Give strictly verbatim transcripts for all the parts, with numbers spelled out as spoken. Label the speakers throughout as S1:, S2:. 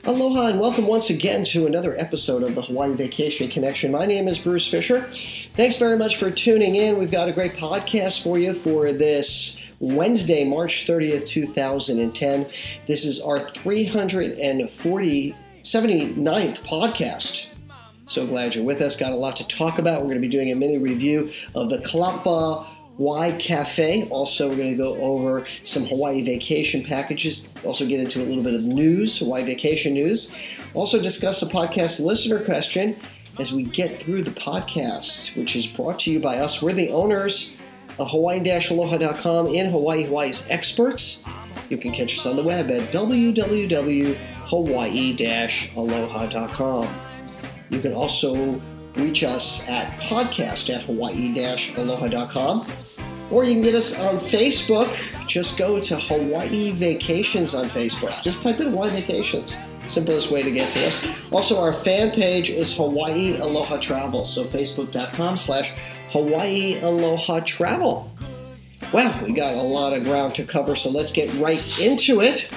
S1: Aloha and welcome once again to another episode of the Hawaii Vacation Connection. My name is Bruce Fisher. Thanks very much for tuning in. We've got a great podcast for you for this Wednesday, March thirtieth, two thousand ten. This is our three hundred seventy-ninth podcast. So glad you're with us. Got a lot to talk about. We're going to be doing a mini review of the Kalapa Wai Cafe. Also, we're going to go over some Hawaii vacation packages. Also get into a little bit of news, Hawaii vacation news. Also discuss a podcast listener question as we get through the podcast, which is brought to you by us. We're the owners of Hawaii Aloha dot com in Hawaii, Hawaii's experts. You can catch us on the web at w w w dot hawaii aloha dot com. You can also reach us at podcast at hawaii aloha dot com. Or you can get us on Facebook. Just go to Hawaii Vacations on Facebook. Just type in Hawaii Vacations. Simplest way to get to us. Also, our fan page is Hawaii Aloha Travel. So facebook.com slash Hawaii Aloha Travel. Well, we got a lot of ground to cover, so let's get right into it.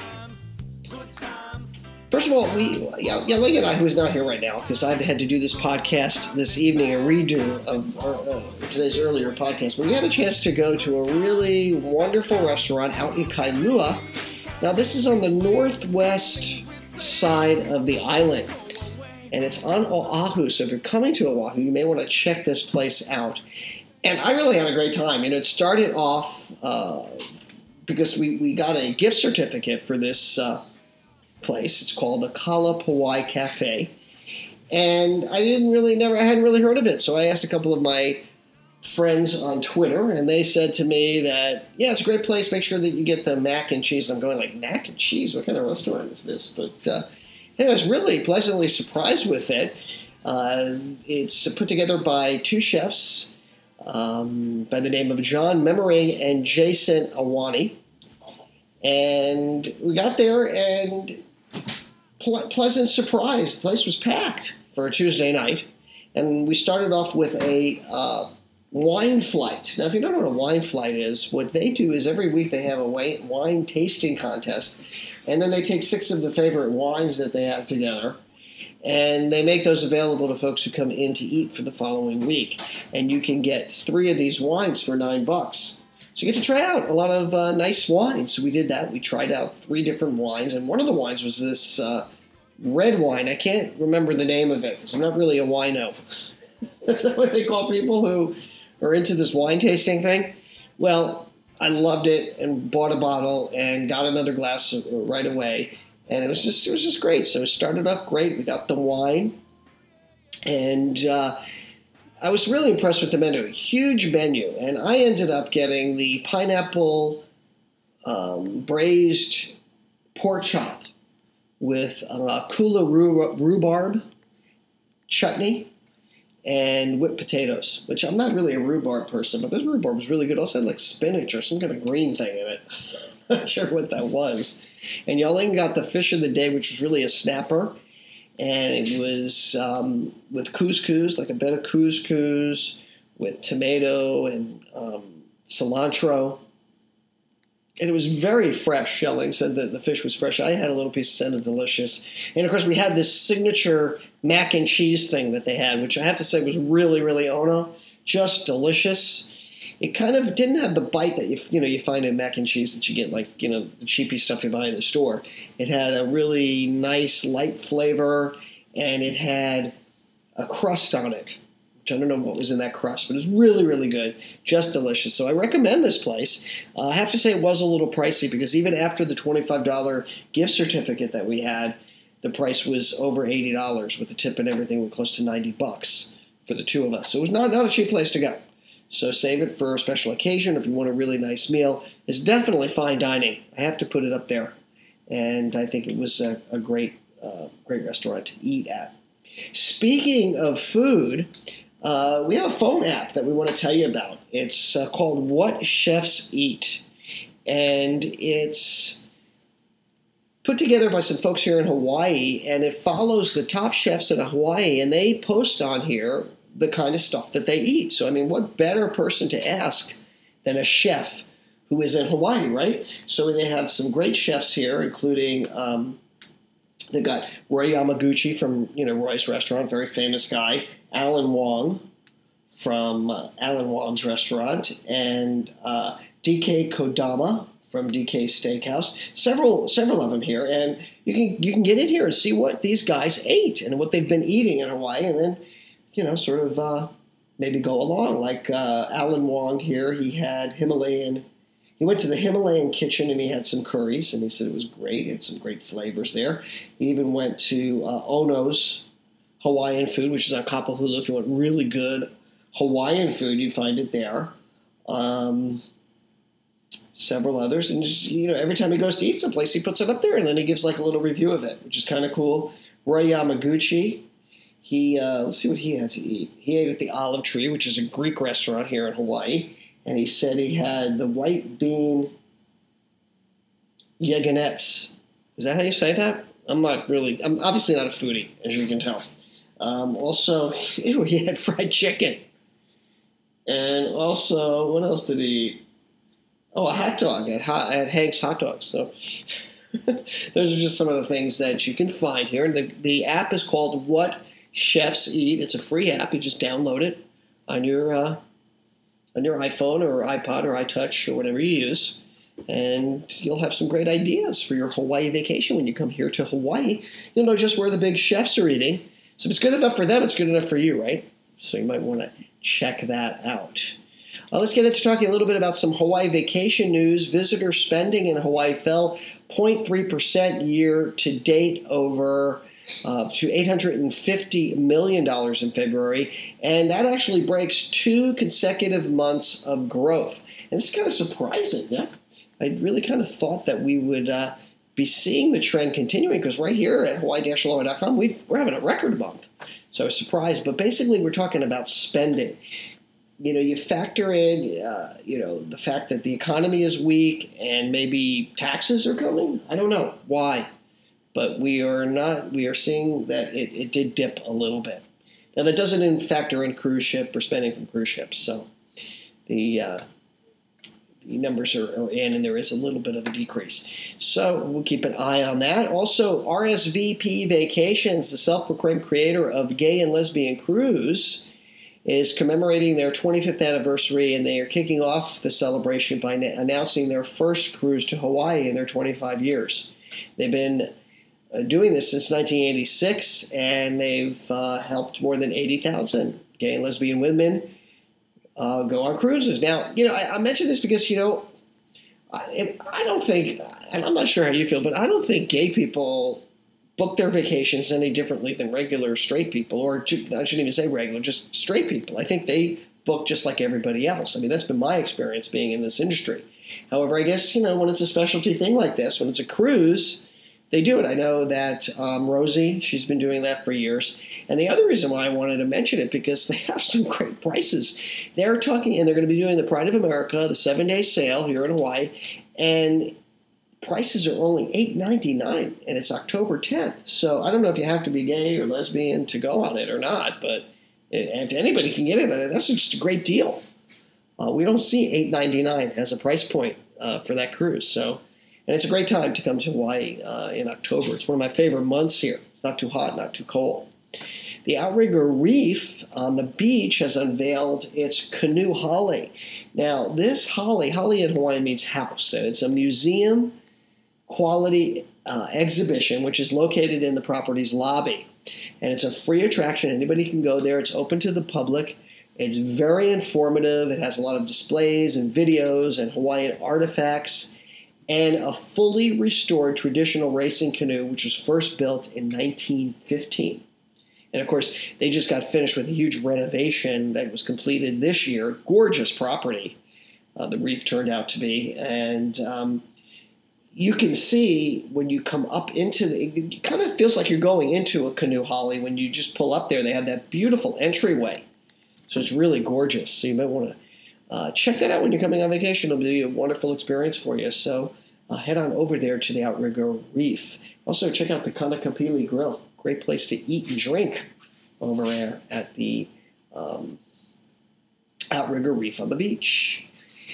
S1: First of all, we, yeah, yeah, Lee and I, who is not here right now, because I've had to do this podcast this evening, a redo of our, uh, today's earlier podcast, but we had a chance to go to a really wonderful restaurant out in Kailua. Now, this is on the northwest side of the island, and it's on Oahu, so if you're coming to Oahu, you may want to check this place out. And I really had a great time. You know, it started off uh, because we, we got a gift certificate for this uh place. It's called the Kalapa Wai Cafe, and I didn't really never I hadn't really heard of it, so I asked a couple of my friends on Twitter, and they said to me that yeah, it's a great place, make sure that you get the mac and cheese. I'm going like, mac and cheese, what kind of restaurant is this? But uh, I was really pleasantly surprised with it. Uh, it's put together by two chefs um, by the name of John Memering and Jason Awani, and we got there and Ple- pleasant surprise. The place was packed for a Tuesday night, and we started off with a uh, wine flight. Now, if you don't know what a wine flight is, what they do is every week they have a wine, wine tasting contest, and then they take six of the favorite wines that they have together, and they make those available to folks who come in to eat for the following week. And you can get three of these wines for nine bucks. So you get to try out a lot of uh, nice wines. So we did that. We tried out three different wines, and one of the wines was this uh, red wine. I can't remember the name of it because I'm not really a wino. Is that what they call people who are into this wine tasting thing? Well, I loved it and bought a bottle and got another glass right away, and it was just it was just great. So it started off great. We got the wine, and uh, I was really impressed with the menu. Huge menu. And I ended up getting the pineapple um, braised pork chop with uh, kula rhubarb chutney and whipped potatoes, which I'm not really a rhubarb person, but this rhubarb was really good. Also had like spinach or some kind of green thing in it. Not sure what that was. And y'all even got the fish of the day, which was really a snapper. And it was um, with couscous, like a bed of couscous with tomato and um, cilantro. And it was very fresh. Shelling said that the fish was fresh. I had a little piece and sounded delicious. And, of course, we had this signature mac and cheese thing that they had, which I have to say was really, really Ono. Just delicious. It kind of didn't have the bite that you you know you find in mac and cheese that you get, like, you know, the cheapy stuff you buy in the store. It had a really nice light flavor, and it had a crust on it, which I don't know what was in that crust, but it was really, really good, just delicious. So I recommend this place. Uh, I have to say it was a little pricey because even after the twenty-five dollars gift certificate that we had, the price was over eighty dollars with the tip and everything, was close to ninety bucks for the two of us. So it was not, not a cheap place to go. So save it for a special occasion if you want a really nice meal. It's definitely fine dining. I have to put it up there. And I think it was a, a great, uh, great restaurant to eat at. Speaking of food, uh, we have a phone app that we want to tell you about. It's uh, called What Chefs Eat. And it's put together by some folks here in Hawaii, and it follows the top chefs in Hawaii, and they post on here the kind of stuff that they eat. So, I mean, what better person to ask than a chef who is in Hawaii, right? So they have some great chefs here, including um, They got Roy Yamaguchi from, you know, Roy's Restaurant, very famous guy. Alan Wong from uh, Alan Wong's restaurant, and uh, D K Kodama from D K Steakhouse. Several several of them here, and you can you can get in here and see what these guys ate and what they've been eating in Hawaii, and then, you know, sort of uh, maybe go along. Like uh, Alan Wong here, he had Himalayan. He went to the Himalayan kitchen and he had some curries, and he said it was great. He had some great flavors there. He even went to uh, Ono's Hawaiian food, which is on Kapahulu. If you want really good Hawaiian food, you'd find it there. Um, several others. And just, you know, every time he goes to eat someplace, he puts it up there, and then he gives like a little review of it, which is kind of cool. Roy Yamaguchi, he, uh, let's see what he had to eat. He ate at the Olive Tree, which is a Greek restaurant here in Hawaii. And he said he had the white bean yeganets. Is that how you say that? I'm not really, I'm obviously not a foodie, as you can tell. Um, also, ew, he had fried chicken. And also, what else did he eat? Oh, a hot dog at, at Hank's Hot Dogs. So those are just some of the things that you can find here. And the, the app is called What Chefs Eat. It's a free app. You just download it on your uh, on your iPhone or iPod or iTouch or whatever you use, and you'll have some great ideas for your Hawaii vacation when you come here to Hawaii. You'll know just where the big chefs are eating. So if it's good enough for them, it's good enough for you, right? So you might want to check that out. Uh, let's get into talking a little bit about some Hawaii vacation news. Visitor spending in Hawaii fell zero point three percent year to date over Uh, to eight hundred fifty million dollars in February, and that actually breaks two consecutive months of growth. And it's kind of surprising, yeah? I really kind of thought that we would uh, be seeing the trend continuing, because right here at Hawaii dash aloha dot com, we've, we're having a record month. So I was surprised, but basically we're talking about spending. You know, you factor in, uh, you know, the fact that the economy is weak and maybe taxes are coming. I don't know why. But we are not, we are seeing that it, it did dip a little bit. Now, that doesn't factor in cruise ship or spending from cruise ships. So the, uh, the numbers are, are in, and there is a little bit of a decrease. So we'll keep an eye on that. Also, R S V P Vacations, the self-proclaimed creator of Gay and Lesbian Cruise, is commemorating their twenty-fifth anniversary, and they are kicking off the celebration by na- announcing their first cruise to Hawaii in their twenty-five years. They've been Uh, doing this since nineteen eighty-six, and they've uh, helped more than eighty thousand gay and lesbian women uh, go on cruises. Now, you know, I, I mention this because, you know, I, I don't think, and I'm not sure how you feel, but I don't think gay people book their vacations any differently than regular straight people, or I shouldn't even say regular, just straight people. I think they book just like everybody else. I mean, that's been my experience being in this industry. However, I guess, you know, when it's a specialty thing like this, when it's a cruise, they do it. I know that um, Rosie, she's been doing that for years. And the other reason why I wanted to mention it, because they have some great prices. They're talking, and they're going to be doing the Pride of America, the seven-day sale here in Hawaii, and prices are only eight ninety-nine, and it's October tenth. So I don't know if you have to be gay or lesbian to go on it or not, but if anybody can get it, that's just a great deal. Uh, we don't see eight ninety-nine as a price point uh, for that cruise, so. And it's a great time to come to Hawaii uh, in October. It's one of my favorite months here. It's not too hot, not too cold. The Outrigger Reef on the beach has unveiled its canoe holly. Now, this holly, holly in Hawaii means house, and it's a museum quality uh, exhibition, which is located in the property's lobby. And it's a free attraction. Anybody can go there. It's open to the public. It's very informative. It has a lot of displays and videos and Hawaiian artifacts, and a fully restored traditional racing canoe, which was first built in nineteen fifteen. And, of course, they just got finished with a huge renovation that was completed this year. Gorgeous property, uh, the reef turned out to be. And um, you can see when you come up into the – it kind of feels like you're going into a canoe holly when you just pull up there. They have that beautiful entryway. So it's really gorgeous. So you might want to uh, check that out when you're coming on vacation. It'll be a wonderful experience for you. So uh, head on over there to the Outrigger Reef. Also, check out the Kanakapili Grill. Great place to eat and drink over there at the um, Outrigger Reef on the beach.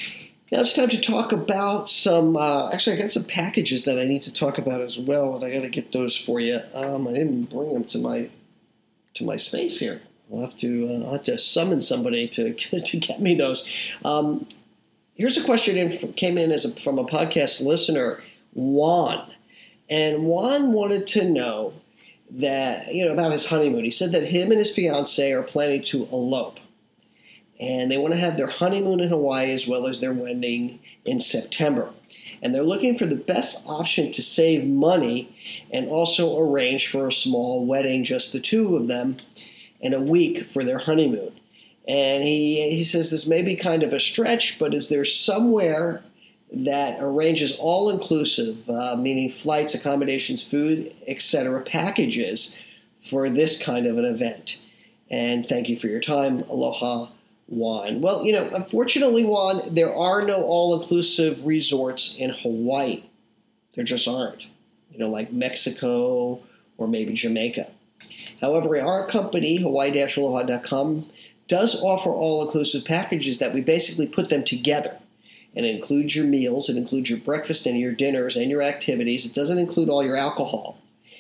S1: Now it's time to talk about some, uh, actually I got some packages that I need to talk about as well, and I got to get those for you. Um, I didn't bring them to my to my space here. I'll have to uh, I'll have to summon somebody to to get me those. Um, here's a question in came in as a, from a podcast listener, Juan, and Juan wanted to know that you know about his honeymoon. He said that him and his fiance are planning to elope. And they want to have their honeymoon in Hawaii as well as their wedding in September. And they're looking for the best option to save money and also arrange for a small wedding, just the two of them, in a week for their honeymoon. And he he says this may be kind of a stretch, but is there somewhere that arranges all-inclusive, uh, meaning flights, accommodations, food, et cetera, packages for this kind of an event? And thank you for your time. Aloha, Juan. Well, you know, unfortunately, Juan, there are no all-inclusive resorts in Hawaii. There just aren't. You know, like Mexico or maybe Jamaica. However, our company, Hawaii dash aloha dot com, does offer all-inclusive packages that we basically put them together. And it includes your meals, it includes your breakfast and your dinners and your activities. It doesn't include all your alcohol.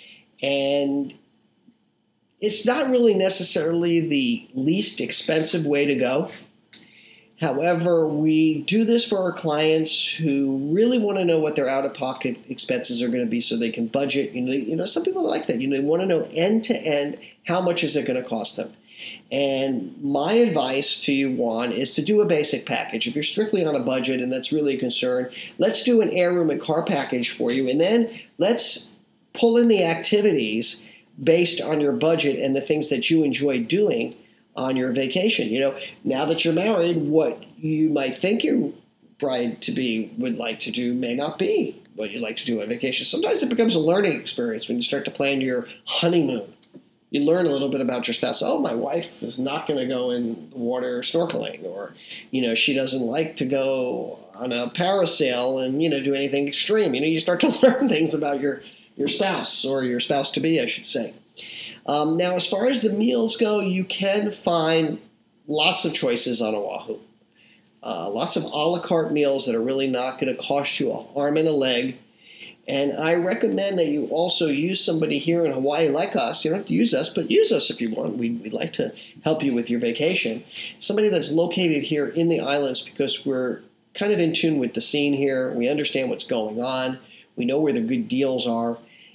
S1: And it's not really necessarily the least expensive way to go. However, we do this for our clients who really want to know what their out-of-pocket expenses are going to be so they can budget. You know, you know, some people like that. You know, they want to know end-to-end how much is it going to cost them. And my advice to you, Juan, is to do a basic package. If you're strictly on a budget and that's really a concern, let's do an air room and car package for you. And then let's pull in the activities based on your budget and the things that you enjoy doing on your vacation. You know, now that you're married, what you might think your bride-to-be would like to do may not be what you like to do on vacation. Sometimes it becomes a learning experience when you start to plan your honeymoon. You learn a little bit about your spouse. Oh, my wife is not going to go in the water snorkeling, or, you know, she doesn't like to go on a parasail and, you know, do anything extreme. You know, you start to learn things about your your spouse, or your spouse-to-be, I should say. Um, now, as far as the meals go, you can find lots of choices on Oahu. Uh, lots of a la carte meals that are really not going to cost you an arm and a leg. And I recommend that you also use somebody here in Hawaii like us. You don't have to use us, but use us if you want. We'd, we'd like to help you with your vacation. Somebody that's located here in the islands, because we're kind of in tune with the scene here. We understand what's going on. We know where the good deals are.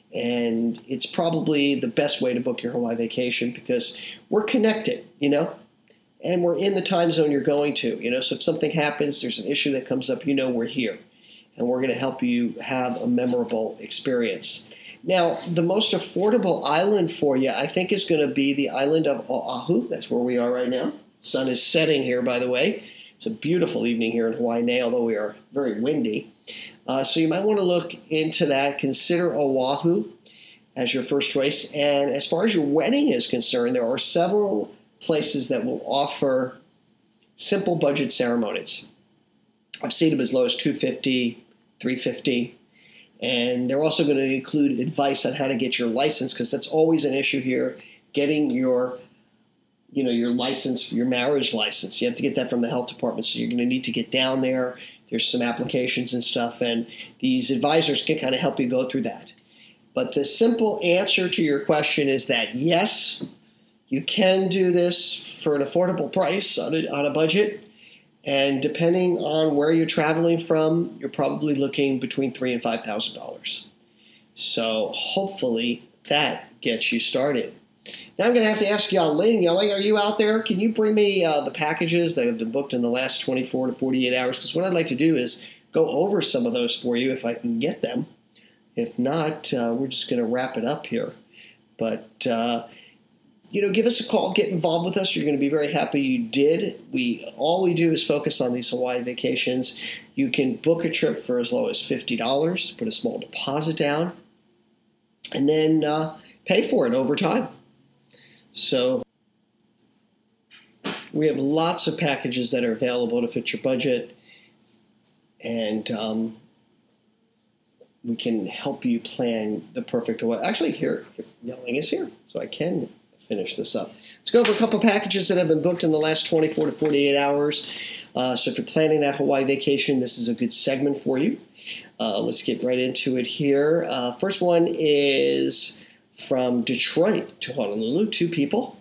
S1: And it's probably the best way to book your Hawaii vacation because we're connected, you know, and we're in the time zone you're going to, you know. So if something happens, there's an issue that comes up, you know we're here. And we're going to help you have a memorable experience. Now, the most affordable island for you, I think, is going to be the island of Oahu. That's where we are right now. The sun is setting here, by the way. It's a beautiful evening here in Hawaii now, although we are very windy. Uh, so you might want to look into that. Consider Oahu as your first choice. And as far as your wedding is concerned, there are several places that will offer simple budget ceremonies. I've seen them as low as two hundred fifty dollars, three hundred fifty dollars. And they're also going to include advice on how to get your license, because that's always an issue here, getting your you know, your license, your marriage license. You have to get that from the health department, so you're going to need to get down there. There's some applications and stuff, and these advisors can kind of help you go through that. But the simple answer to your question is that, yes, you can do this for an affordable price on a, on a budget. And depending on where you're traveling from, you're probably looking between three thousand dollars and five thousand dollars. So hopefully that gets you started. Now I'm going to have to ask Yaling. Yaling, are you out there? Can you bring me uh, the packages that have been booked in the last twenty-four to forty-eight hours? Because what I'd like to do is go over some of those for you if I can get them. If not, uh, we're just going to wrap it up here. But, uh, you know, give us a call. Get involved with us. You're going to be very happy you did. We All we do is focus on these Hawaii vacations. You can book a trip for as low as fifty dollars, put a small deposit down, and then uh, pay for it over time. So we have lots of packages that are available to fit your budget, and um, we can help you plan the perfect way. Actually, here, Yelling is here, so I can finish this up. Let's go over a couple packages that have been booked in the last twenty-four to forty-eight hours. Uh, so if you're planning that Hawaii vacation, this is a good segment for you. Uh, let's get right into it here. Uh, first one is from Detroit to Honolulu, two people.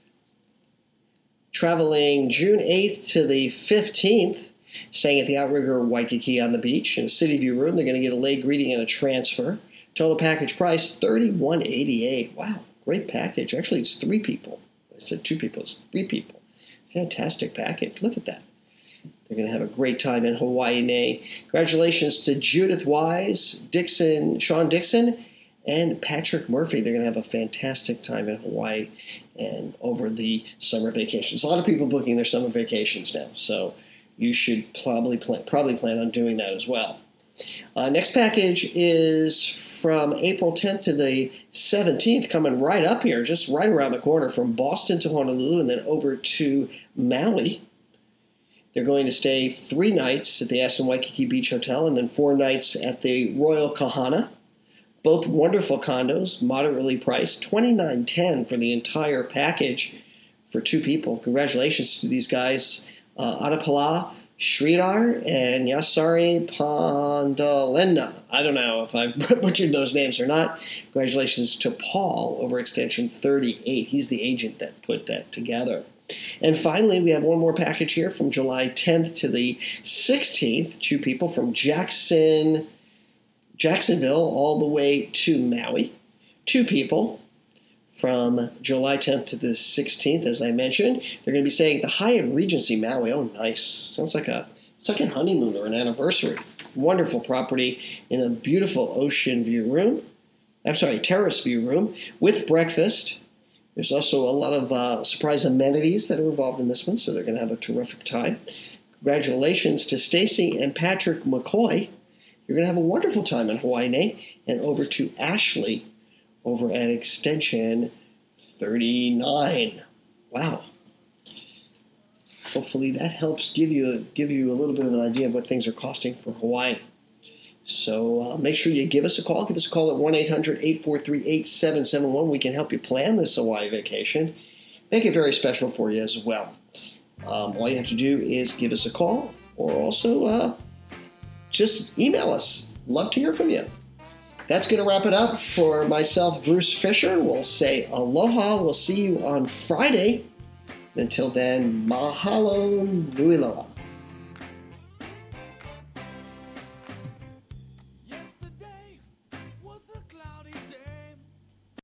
S1: Traveling June eighth to the fifteenth, staying at the Outrigger Waikiki on the beach in a City View room. They're going to get a late greeting and a transfer. Total package price, thirty-one eighty-eight. Wow, great package. Actually, it's three people. I said two people. It's three people. Fantastic package. Look at that. They're going to have a great time in Hawaii. Nay. Congratulations to Judith Wise, Dixon, Sean Dixon, and Patrick Murphy. They're going to have a fantastic time in Hawaii and over the summer vacations. A lot of people booking their summer vacations now, so you should probably plan, probably plan on doing that as well. Uh, next package is from April tenth to the seventeenth, coming right up here, just right around the corner, from Boston to Honolulu and then over to Maui. They're going to stay three nights at the Aston Waikiki Beach Hotel and then four nights at the Royal Kahana. Both wonderful condos, moderately priced, twenty-nine ten for the entire package for two people. Congratulations to these guys, uh, Adapala Sridhar and Yasari Pandalena. I don't know if I butchered those names or not. Congratulations to Paul over extension thirty-eight. He's the agent that put that together. And finally, we have one more package here from July tenth to the sixteenth. Two people from Jackson, Jacksonville all the way to Maui. Two people from July tenth to the sixteenth, as I mentioned. They're going to be staying at the Hyatt Regency Maui. Oh, nice. Sounds like a second honeymoon or an anniversary. Wonderful property in a beautiful ocean view room. I'm sorry, terrace view room with breakfast. There's also a lot of uh, surprise amenities that are involved in this one, so they're going to have a terrific time. Congratulations to Stacy and Patrick McCoy. You're going to have a wonderful time in Hawaii, Nate. And over to Ashley over at extension thirty-nine. Wow. Hopefully that helps give you a, give you a little bit of an idea of what things are costing for Hawaii. So uh, make sure you give us a call. Give us a call at one eight hundred, eight four three, eight seven seven one. We can help you plan this Hawaii vacation. Make it very special for you as well. Um, all you have to do is give us a call or also uh, just email us. Love to hear from you. That's going to wrap it up for myself, Bruce Fisher. We'll say aloha. We'll see you on Friday. Until then, mahalo nui loa.